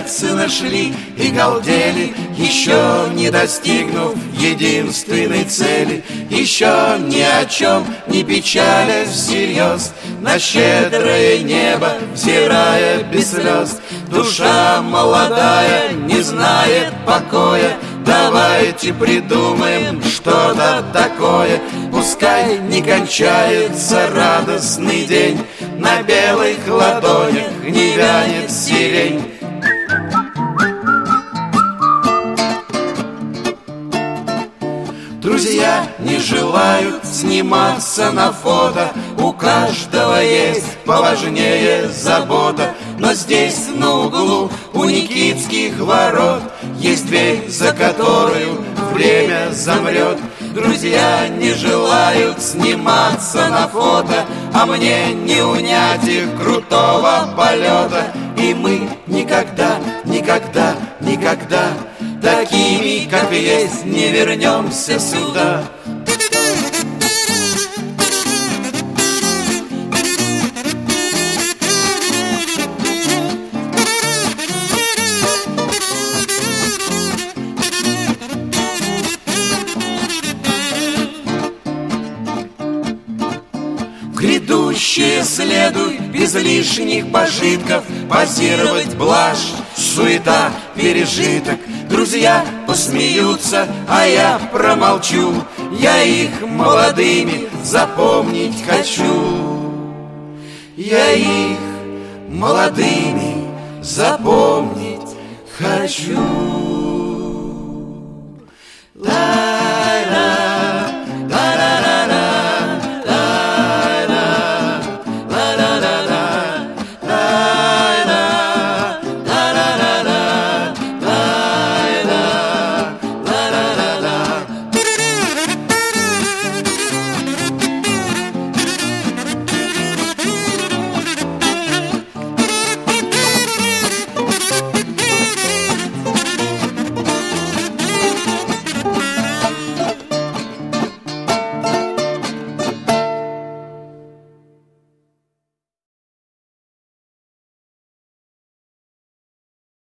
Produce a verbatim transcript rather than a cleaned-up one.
сына шли и галдели, еще не достигнув единственной цели, еще ни о чем не печалясь всерьез, на щедрое небо взирая без слез. Душа молодая не знает покоя, давайте придумаем что-то такое. Пускай не кончается радостный день, на белых ладонях не вянет сирень. Друзья не желают сниматься на фото, у каждого есть поважнее забота. Но здесь на углу у Никитских ворот есть дверь, за которую время замрет. Друзья не желают сниматься на фото, а мне не унять их крутого полета. И мы никогда, никогда, никогда такими, как есть, не вернемся сюда. Грядущее следуй без лишних пожитков, позировать блажь, суета, пережиток. Друзья посмеются, а я промолчу, я их молодыми запомнить хочу. Я их молодыми запомнить хочу. Да.